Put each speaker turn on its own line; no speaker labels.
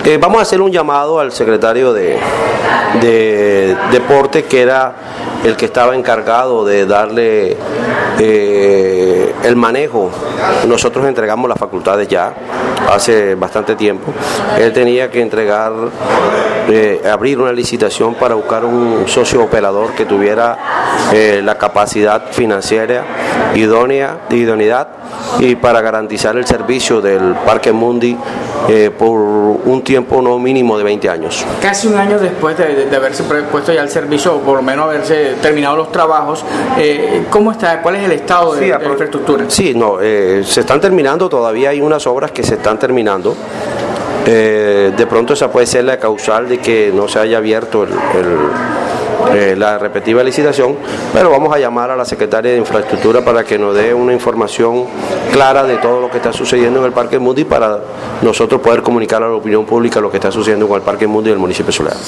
Vamos a hacer un llamado al secretario de Deporte, que era el que estaba encargado de darle el manejo. Nosotros entregamos las facultades ya hace bastante tiempo. Él tenía que entregar, abrir una licitación para buscar un socio operador que tuviera la capacidad financiera, idoneidad, y para garantizar el servicio del Parque Mundi por un tiempo no mínimo de 20 años.
Casi un año después de haberse puesto ya el servicio, o por lo menos haberse terminado los trabajos, ¿cómo está? ¿Cuál es el estado de la infraestructura?
Sí, se están terminando, todavía hay unas obras que se están terminando. De pronto esa puede ser la causal de que no se haya abierto la respectiva licitación, pero vamos a llamar a la secretaria de Infraestructura para que nos dé una información clara de todo lo que está sucediendo en el Parque Mundi, para nosotros poder comunicar a la opinión pública lo que está sucediendo con el Parque Mundi del municipio de Soledad.